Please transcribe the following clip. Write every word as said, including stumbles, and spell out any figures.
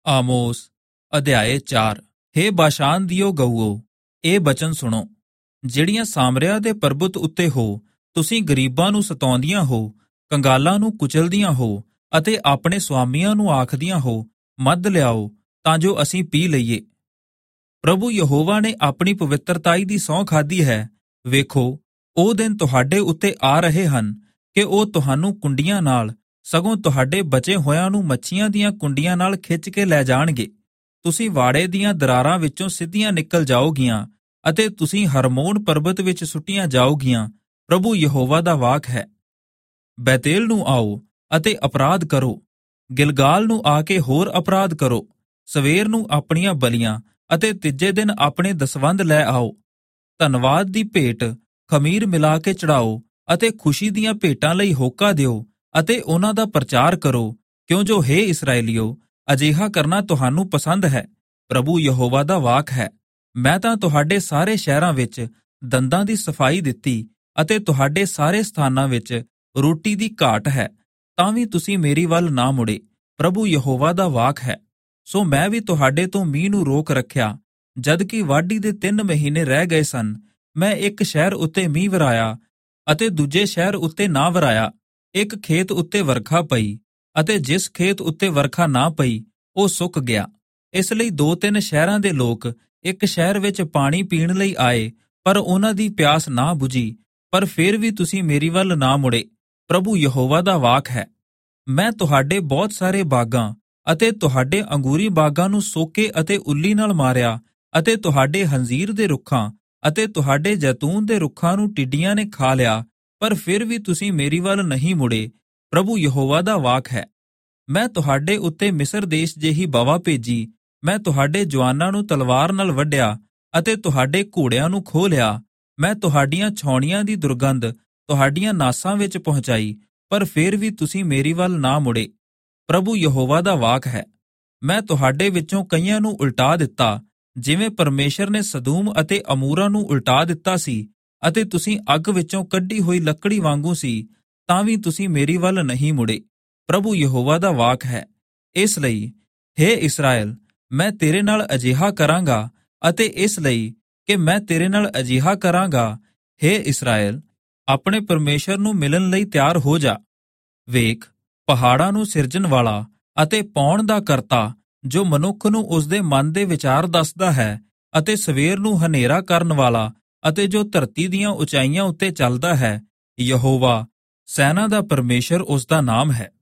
ਆਮੋਸ ਅਧਿਆਏ ਚਾਰ। ਹੇ ਬਾਸ਼ਾਨ ਦਿਓ ਗਊਓ, ਇਹ ਬਚਨ ਸੁਣੋ, ਜਿਹੜੀਆਂ ਸਾਮਰਿਆ ਦੇ ਪਰਬਤ ਉੱਤੇ ਹੋ, ਤੁਸੀਂ ਗਰੀਬਾਂ ਨੂੰ ਸਤਾਉਂਦੀਆਂ ਹੋ, ਕੰਗਾਲਾਂ ਨੂੰ ਕੁਚਲਦੀਆਂ ਹੋ ਅਤੇ ਆਪਣੇ ਸੁਆਮੀਆਂ ਨੂੰ ਆਖਦੀਆਂ ਹੋ, ਮੱਧ ਲਿਆਓ ਤਾਂ ਜੋ ਅਸੀਂ ਪੀ ਲਈਏ। ਪ੍ਰਭੂ ਯਹੋਵਾ ਨੇ ਆਪਣੀ ਪਵਿੱਤਰਤਾਈ ਦੀ ਸਹੁੰ ਖਾਧੀ ਹੈ। ਵੇਖੋ, ਉਹ ਦਿਨ ਤੁਹਾਡੇ ਉੱਤੇ ਆ ਰਹੇ ਹਨ ਕਿ ਉਹ ਤੁਹਾਨੂੰ ਕੁੰਡੀਆਂ ਨਾਲ, ਸਗੋਂ ਤੁਹਾਡੇ ਬਚੇ ਹੋਇਆਂ ਨੂੰ ਮੱਛੀਆਂ ਦੀਆਂ ਕੁੰਡੀਆਂ ਨਾਲ ਖਿੱਚ ਕੇ ਲੈ ਜਾਣਗੇ। ਤੁਸੀਂ ਵਾੜੇ ਦੀਆਂ ਦਰਾਰਾਂ ਵਿੱਚੋਂ ਸਿੱਧੀਆਂ ਨਿਕਲ ਜਾਓਗੀਆਂ ਅਤੇ ਤੁਸੀਂ ਹਰਮੋਨ ਪਰਬਤ ਵਿੱਚ ਸੁੱਟੀਆਂ ਜਾਓਗੀਆਂ। ਪ੍ਰਭੂ ਯਹੋਵਾ ਦਾ ਵਾਕ ਹੈ। ਬੈਤੇਲ ਨੂੰ ਆਓ ਅਤੇ ਅਪਰਾਧ ਕਰੋ, ਗਿਲਗਾਲ ਨੂੰ ਆ ਕੇ ਹੋਰ ਅਪਰਾਧ ਕਰੋ। ਸਵੇਰ ਨੂੰ ਆਪਣੀਆਂ ਬਲੀਆਂ ਅਤੇ ਤੀਜੇ ਦਿਨ ਆਪਣੇ ਦਸਵੰਧ ਲੈ ਆਓ। ਧੰਨਵਾਦ ਦੀ ਭੇਟ ਖਮੀਰ ਮਿਲਾ ਕੇ ਚੜਾਓ ਅਤੇ ਖੁਸ਼ੀ ਦੀਆਂ ਭੇਟਾਂ ਲਈ ਹੋਕਾ ਦਿਓ ਅਤੇ ਉਹਨਾਂ ਦਾ ਪ੍ਰਚਾਰ ਕਰੋ, ਕਿਉਂ ਜੋ ਹੇ ਇਸਰਾਏਲੀਓ, ਅਜਿਹਾ ਕਰਨਾ ਤੁਹਾਨੂੰ ਪਸੰਦ ਹੈ। ਪ੍ਰਭੂ ਯਹੋਵਾ ਦਾ ਵਾਕ ਹੈ। ਮੈਂ ਤਾਂ ਤੁਹਾਡੇ ਸਾਰੇ ਸ਼ਹਿਰਾਂ ਵਿੱਚ ਦੰਦਾਂ ਦੀ ਸਫਾਈ ਦਿੱਤੀ ਅਤੇ ਤੁਹਾਡੇ ਸਾਰੇ ਸਥਾਨਾਂ ਵਿੱਚ ਰੋਟੀ ਦੀ ਘਾਟ ਹੈ, ਤਾਂ ਵੀ ਤੁਸੀਂ ਮੇਰੀ ਵੱਲ ਨਾ ਮੁੜੇ। ਪ੍ਰਭੂ ਯਹੋਵਾ ਦਾ ਵਾਕ ਹੈ। ਸੋ ਮੈਂ ਵੀ ਤੁਹਾਡੇ ਤੋਂ ਮੀਂਹ ਨੂੰ ਰੋਕ ਰੱਖਿਆ, ਜਦਕਿ ਵਾਢੀ ਦੇ ਤਿੰਨ ਮਹੀਨੇ ਰਹਿ ਗਏ ਸਨ। ਮੈਂ ਇੱਕ ਸ਼ਹਿਰ ਉੱਤੇ ਮੀਂਹ ਵਰਾਇਆ ਅਤੇ ਦੂਜੇ ਸ਼ਹਿਰ ਉੱਤੇ ਨਾ ਵਰਾਇਆ। ਇੱਕ ਖੇਤ ਉੱਤੇ ਵਰਖਾ ਪਈ ਅਤੇ ਜਿਸ ਖੇਤ ਉੱਤੇ ਵਰਖਾ ਨਾ ਪਈ ਉਹ ਸੁੱਕ ਗਿਆ। ਇਸ ਲਈ ਦੋ ਤਿੰਨ ਸ਼ਹਿਰਾਂ ਦੇ ਲੋਕ ਇੱਕ ਸ਼ਹਿਰ ਵਿੱਚ ਪਾਣੀ ਪੀਣ ਲਈ ਆਏ, ਪਰ ਉਹਨਾਂ ਦੀ ਪਿਆਸ ਨਾ ਬੁਝੀ। ਪਰ ਫਿਰ ਵੀ ਤੁਸੀਂ ਮੇਰੀ ਵੱਲ ਨਾ ਮੁੜੇ। ਪ੍ਰਭੂ ਯਹੋਵਾ ਦਾ ਵਾਕ ਹੈ। ਮੈਂ ਤੁਹਾਡੇ ਬਹੁਤ ਸਾਰੇ ਬਾਗਾਂ ਅਤੇ ਤੁਹਾਡੇ ਅੰਗੂਰੀ ਬਾਗਾਂ ਨੂੰ ਸੋਕੇ ਅਤੇ ਉੱਲੀ ਨਾਲ ਮਾਰਿਆ ਅਤੇ ਤੁਹਾਡੇ ਹੰਜ਼ੀਰ ਦੇ ਰੁੱਖਾਂ ਅਤੇ ਤੁਹਾਡੇ ਜੈਤੂਨ ਦੇ ਰੁੱਖਾਂ ਨੂੰ ਟਿੱਡੀਆਂ ਨੇ ਖਾ ਲਿਆ, ਪਰ ਫਿਰ ਵੀ ਤੁਸੀਂ ਮੇਰੀ ਵੱਲ ਨਹੀਂ ਮੁੜੇ। ਪ੍ਰਭੂ ਯਹੋਵਾ ਦਾ ਵਾਕ ਹੈ। ਮੈਂ ਤੁਹਾਡੇ ਉੱਤੇ ਮਿਸਰ ਦੇਸ਼ ਜਿਹੀ ਬਵਾ ਭੇਜੀ। ਮੈਂ ਤੁਹਾਡੇ ਜਵਾਨਾਂ ਨੂੰ ਤਲਵਾਰ ਨਾਲ ਵੱਢਿਆ ਅਤੇ ਤੁਹਾਡੇ ਘੋੜਿਆਂ ਨੂੰ ਖੋਹ ਲਿਆ। ਮੈਂ ਤੁਹਾਡੀਆਂ ਛਾਉਣੀਆਂ ਦੀ ਦੁਰਗੰਧ ਤੁਹਾਡੀਆਂ ਨਾਸਾਂ ਵਿੱਚ ਪਹੁੰਚਾਈ, ਪਰ ਫਿਰ ਵੀ ਤੁਸੀਂ ਮੇਰੀ ਵੱਲ ਨਾ ਮੁੜੇ। ਪ੍ਰਭੂ ਯਹੋਵਾ ਦਾ ਵਾਕ ਹੈ। ਮੈਂ ਤੁਹਾਡੇ ਵਿੱਚੋਂ ਕਈਆਂ ਨੂੰ ਉਲਟਾ ਦਿੱਤਾ, ਜਿਵੇਂ ਪਰਮੇਸ਼ਰ ਨੇ ਸਦੂਮ ਅਤੇ ਅਮੂਰਾ ਨੂੰ ਉਲਟਾ ਦਿੱਤਾ ਸੀ, ਅਤੇ ਤੁਸੀਂ ਅੱਗ ਵਿੱਚੋਂ ਕੱਢੀ ਹੋਈ ਲੱਕੜੀ ਵਾਂਗੂ ਸੀ, ਤਾਂ ਵੀ ਤੁਸੀਂ ਮੇਰੀ ਵੱਲ ਨਹੀਂ ਮੁੜੇ। ਪ੍ਰਭੂ ਯਹੋਵਾ ਦਾ ਵਾਕ ਹੈ। ਇਸ ਲਈ ਹੇ ਇਸਰਾਏਲ, ਮੈਂ ਤੇਰੇ ਨਾਲ ਅਜਿਹਾ ਕਰਾਂਗਾ ਅਤੇ ਇਸ ਲਈ ਕਿ ਮੈਂ ਤੇਰੇ ਨਾਲ ਅਜਿਹਾ ਕਰਾਂਗਾ, ਹੇ ਇਸਰਾਏਲ, ਆਪਣੇ ਪਰਮੇਸ਼ਰ ਨੂੰ ਮਿਲਣ ਲਈ ਤਿਆਰ ਹੋ ਜਾ। ਵੇਖ, ਪਹਾੜਾਂ ਨੂੰ ਸਿਰਜਣ ਵਾਲਾ ਅਤੇ ਪਾਉਣ ਦਾ ਕਰਤਾ, ਜੋ ਮਨੁੱਖ ਨੂੰ ਉਸਦੇ ਮਨ ਦੇ ਵਿਚਾਰ ਦੱਸਦਾ ਹੈ, ਅਤੇ ਸਵੇਰ ਨੂੰ ਹਨੇਰਾ ਕਰਨ ਵਾਲਾ ਅਤੇ ਜੋ ਧਰਤੀ ਦੀਆਂ ਉਚਾਈਆਂ ਉੱਤੇ ਚੱਲਦਾ ਹੈ, ਯਹੋਵਾ ਸੈਨਾ ਦਾ ਪਰਮੇਸ਼ਰ ਉਸ ਦਾ ਨਾਮ ਹੈ।